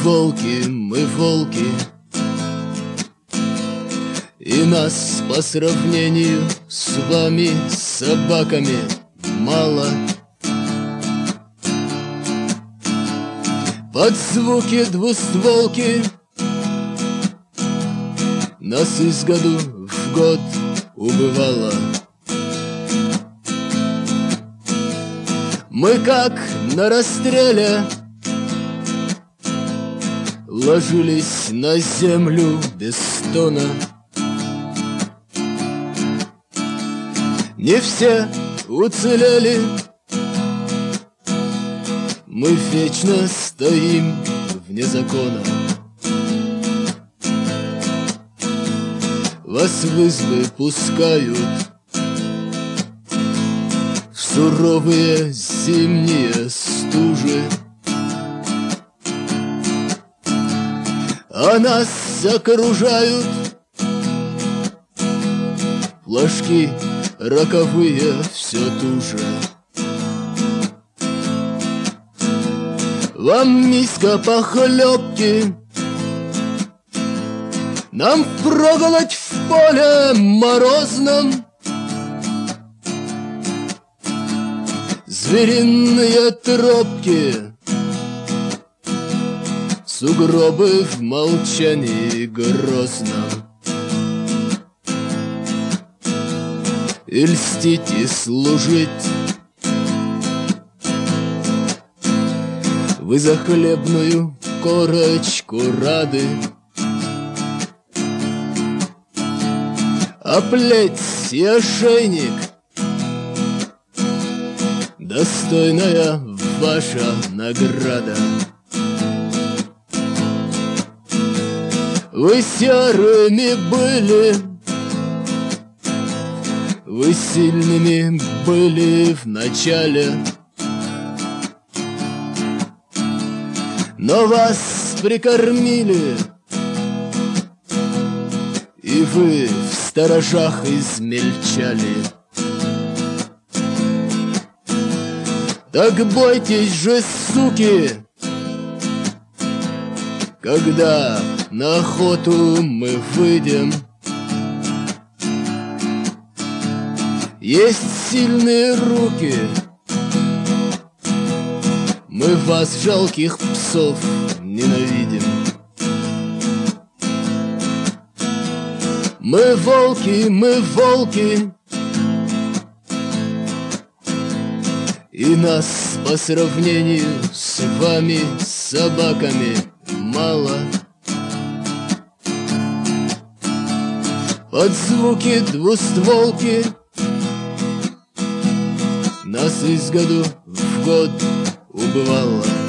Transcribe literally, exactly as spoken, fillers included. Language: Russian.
волки, мы волки, и нас по сравнению с вами, собаками, мало. Под звуки двустволки нас из году в год убывало. Мы как на расстреле ложились на землю без стона. Не все уцелели, мы вечно стоим вне закона. Вас в избы пускают в суровые зимние стужи, а нас окружают флажки роковые все туже. Вам миска похлебки, нам впроголодь в поле морозном. Звериные тропки, сугробы в молчании грозном. И льстить, и служить вы за хлебную корочку рады, а плеть и ошейник — достойная ваша награда. Вы серыми были, вы сильными были в начале, но вас прикормили, и вы в сторожах измельчали. Так бойтесь же, суки, когда на охоту мы выйдем. Есть сильные руки, мы вас, жалких псов, ненавидим. Мы волки, мы волки, и нас по сравнению с вами, собаками, мало. Под звуки двустволки нас из году в год убывало.